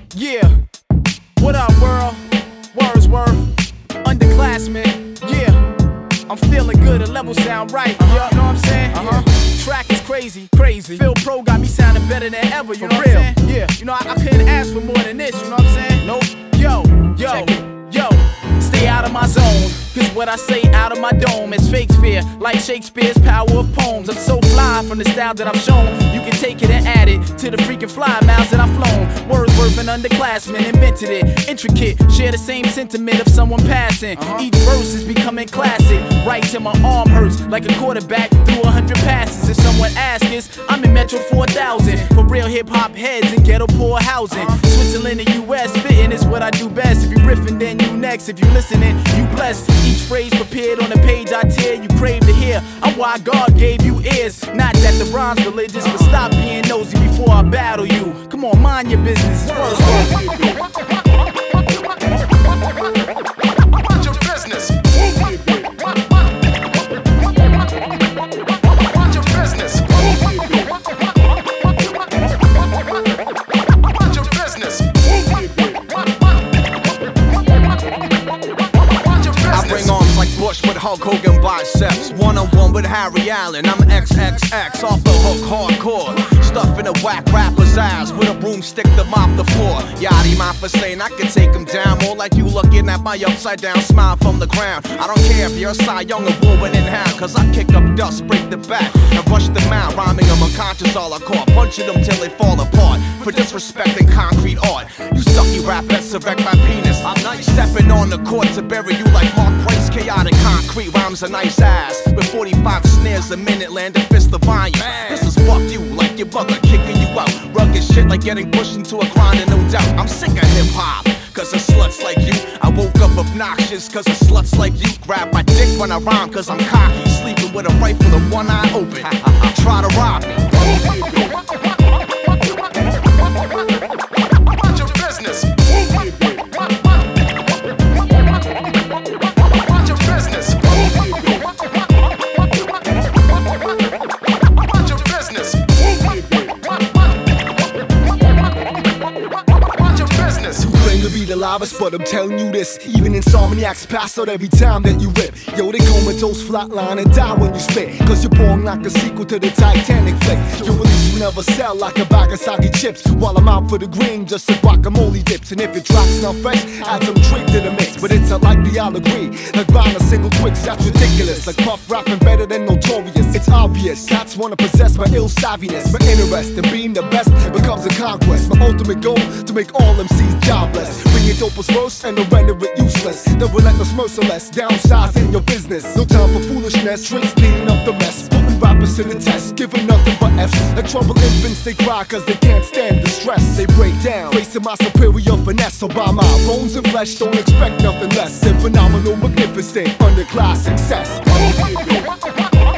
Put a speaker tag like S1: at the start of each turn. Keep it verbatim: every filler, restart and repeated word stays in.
S1: Yeah, what up, world? Wordsworth, underclassmen. Yeah, I'm feeling good, the level sound right. Uh-huh. You know what I'm saying? Uh-huh. Yeah. Track is crazy, crazy. Phil Pro got me sounding better than ever. You For know real. What I'm saying? Yeah. You know I, I couldn't ask for more than this. You know what I'm saying? Nope. Yo, yo, yo. Stay out of my zone, cause what I say out of my dome is fake fear, like Shakespeare's power of poems. I'm so fly from the style that I've shown. You can take it and add it to the freaking fly miles that I've flown. Wordsworth and underclassmen invented it. Intricate, share the same sentiment of someone passing. Uh-huh. Each verse is becoming classic. Right till my arm hurts, like a quarterback threw a hundred passes. If someone asks us, I'm in Metro four thousand. For real hip-hop heads in ghetto poor housing. Uh-huh. Switzerland and U S, fitting is what I do best. If you riffing, then you next. If you listening, you blessed. Each phrase prepared on the page I tear, you crave to hear. I'm why God gave you ears. Not that the rhyme's religious, but stop being nosy before I battle you. Come on, mind your business. It's Wordsworth.
S2: Mind your business. Mind your business. Mind your business. I bring arms like Bush with Hulk Hogan biceps. One-on-one with Harry Allen, I'm X X X, off the hook hardcore. Stuffing a whack rapper's ass with a broomstick to mop the floor. Yachty mind for saying I can take him down. More like you looking at my upside down smile from the ground. I don't care if you're a Cy Young or Wolverine in hound, cause I kick up dust, break the back, and rush them out. Rhyming them unconscious all I caught, punching them till they fall apart. For disrespecting concrete art, you sucky rap resurrect my penis. I'm nice stepping on the court to bury you like Mark Price. Chaotic concrete rhymes a nice ass. With forty-five snares a minute, land a fist of iron. This is fuck you like your brother kicking you out. Rugged shit like getting pushed into a grind, and no doubt I'm sick of hip hop. Cause of sluts like you, I woke up obnoxious. Cause of sluts like you, grab my dick when I rhyme. Cause I'm cocky, sleeping with a rifle and one eye open. Try to rob me. Mind your business. Mind your business. Mind your business. Mind your business.
S3: You claim to be the loudest, but I'm telling you this. Even insomniacs pass out every time that you rip. Yo, they comatose, flatline, and die when you spit. Cause you're born like a sequel to the Titanic flick. Your release will never sell like a bag of soggy chips. While I'm out for the green, just a guacamole dips. And if your track's not fresh, add some trick to the mix. But it's unlikely I'll agree. Like buying a single Twix, that's ridiculous. Like Puff rapping better than Notorious. It's obvious, cats wanna possess my ill savviness. My interest in being the best becomes a conquest. My ultimate goal, to make all M Cs jobless. Bring your dopest verse and then render it useless. The relentless merciless, downsizing your business. No time for foolishness, tricks cleaning up the mess. Putting rappers to the test, giving nothing but F's. Like troubled infants, they cry cause they can't stand the stress. They break down, facing my superior finesse. So by my bones and flesh, don't expect nothing less than phenomenal, magnificent, underclass success.